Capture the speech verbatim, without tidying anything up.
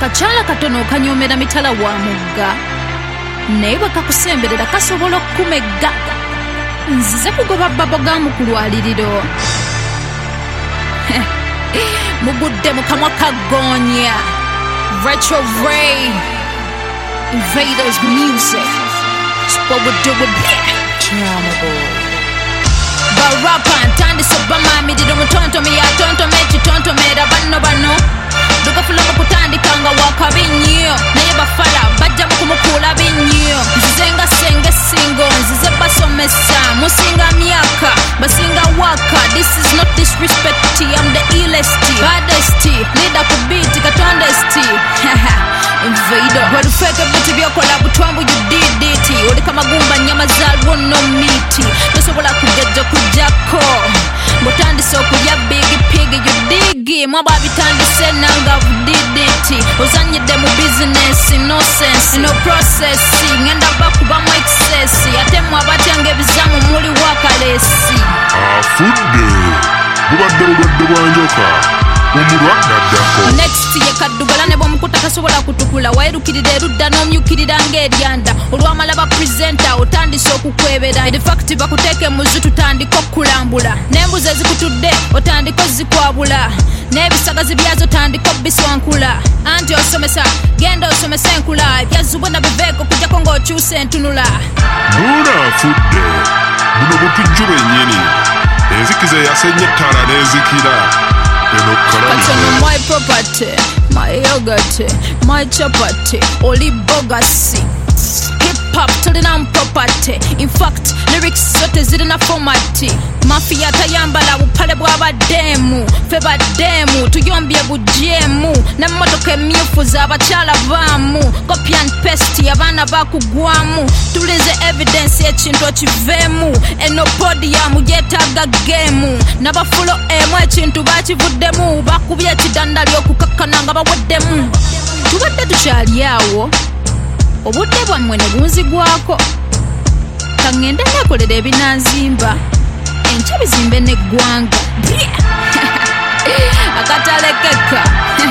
Akachala katono okanyomera mitala wa mugga naye bwe kakusemberera kasobola okukumegga. Nzize kugoba babogamu ku lwaliriro mugudde mu kamwa ka Gonya. Retro Ray Invaders Music. It's what we do with Trammable Barapa ntandise obamamiriro mutontomi yatontomi ekitontomera banno bano lugafula mu kutandika nga wakabi nnyo naye bafala bajja mu kumukuula binnyo. Nzize nga senge singo nzize basomesa musinga myaka basinga waka. This is not disrespect, I'm the illest baddest leader ku beat katondest Invader walufeke buti byokola butwambu you did it. Oli kamagumba nyama zalwo no miti tosobola kugejja kujjako ngotandise okulya big pig you dig mwaba bitandise nanga did it. Ozanyidde mu business no sense no processing ngenda bakuba mu excess ate mwabatyange ebizamu muli wakalesi afudde bubadde bulwadde bwa njoka omulwa naddako. Next ye kaddugala ne bwomukuta tasobola kutukula wairukirira erudda n'omyukirira ng'eryanda olwamala ba presenter otandise okukwebera. In fact bakuteeke muzu tutandika okulambula n'embuzi ezikutudde otandika ozikwabula n'ebisagazi byazo tandika obiswankula. Anti osomesa genda osomesa enkula ebyazubwe na biveeko kujjako ng'okyusa entunula. Buuna afudde buno butujju bennyini enzikiza yasenye ettala n'enzikira. Katono my property, my yogurt, my chapati, oli bogasi. Hip hop tulina property. In fact, lyrics zote zirina format. Mafia tayambala bupale bw'abaddemu ffe baddemu tuyombye bujemu n'emmotoka emmyufu z'abakyala baamu copy and paste abaana bakugwamu tulize evidence ekintu okiveemu eno podium yeetaaga geemu n'abafulo emu ekintu bakivuddemu bakubye ekidanda ly'okukakkana nga baweddemu. Tubadde tukyali awo obudde bwammwe ne bunzigwako kaŋŋende neekolera ebinanzimba enkya bizimbe n'eggwanga akatalekeka.